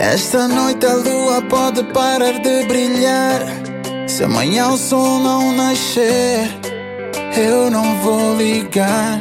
Esta noite a lua pode parar de brilhar. Se amanhã o sol não nascer, eu não vou ligar.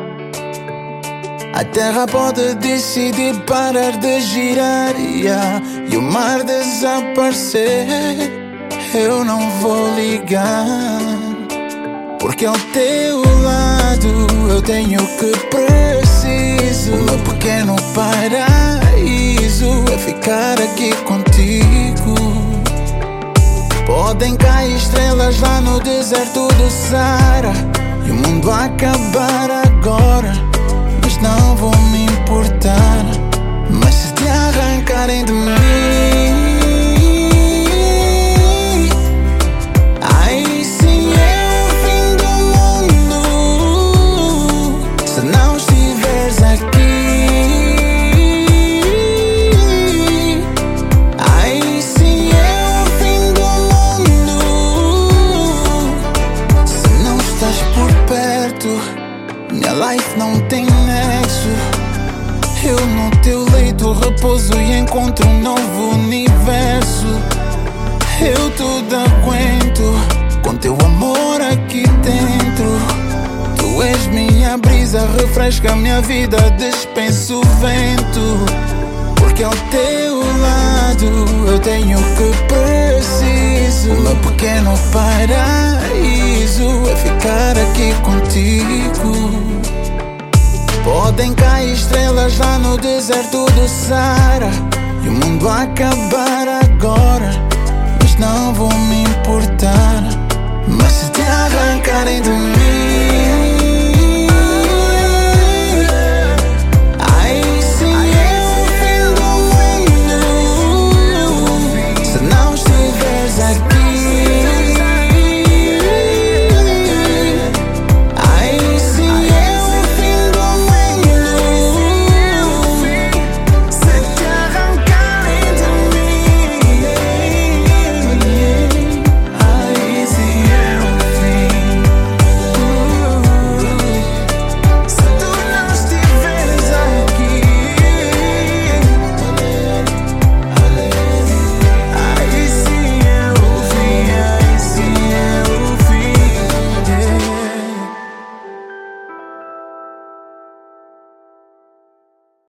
A terra pode decidir parar de girar, e o mar desaparecer, eu não vou ligar. Porque ao teu lado eu tenho o que preciso. O meu pequeno paraíso é ficar aqui contigo. Podem cair estrelas lá no deserto do Saara e o mundo acabar agora, mas não vou me importar. Mas se te arrancarem de mim, aí sim é o fim do mundo. Se não estiveres aqui, aí sim é o fim do mundo. Se não estás por perto, minha life não tem nexo. Eu no teu leito repouso e encontro um novo universo. Eu tudo aguento com teu amor aqui dentro. Tu és minha brisa, refresca minha vida, dispenso o vento. Porque ao teu lado eu tenho o que preciso. O meu pequeno paraíso é ficar aqui contigo. Podem cair estrelas lá no deserto do Saara e o mundo acabar agora, mas não vou me importar.